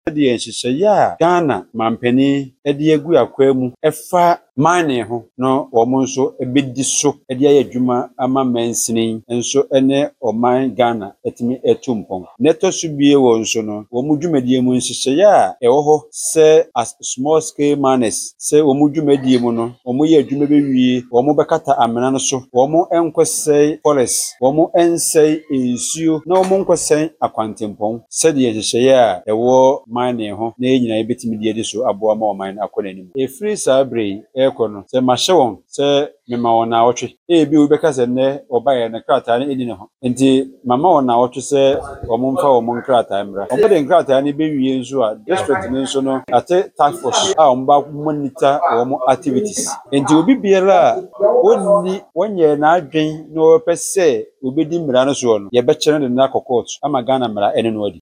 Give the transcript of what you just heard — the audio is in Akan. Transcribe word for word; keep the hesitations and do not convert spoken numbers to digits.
de nhyehyɛe a Ghana mampani de agu akwan mu ɛfa mining ho no wɔn nso bɛdi so de ayɛ adwuma ama mansini nso ne ɔman Ghana atumi atu mpɔn. Na ɛtɔ so bie wɔ nso no wɔn dwumadie mu nhyehyɛe a ɛwɔ hɔ sɛ as small scale miners sɛ wɔn dwumadie mu no wɔn yɛ adwuma bɛwie wɔn bɛkata amena no so wɔn nkɔsɛe forest wɔn nsɛe nsuo na wɔn nkɔsɛe akwantempɔn sɛdeɛ nhyehyɛe a ɛwɔ mining ho na yɛn nyinaa bɛtumi de adi so aboa ma ɔman no akɔ n'anim. Ɛfiri saa bere yi ɛrekɔ no sɛ mahyɛ wɔn sɛ mema wɔn naawɔtwe ebi wobɛka sɛ nnɛ ɔbaeɛ no krataa no ɛni ne ho nti mama wɔn naawɔtwe sɛ wɔn mfa wɔn nkrataa mmra wɔn de nkrataa no bɛwie nso a district no nso no ate task force a wɔn ba monitor wɔn activities nti obi biara a wɔnni wɔnyɛ n'adwen na wɔpɛ sɛ obɛdi mmara no soɔ no yɛbɛkyerɛ no de no akɔ court ama Ghana mmara ɛne no adi.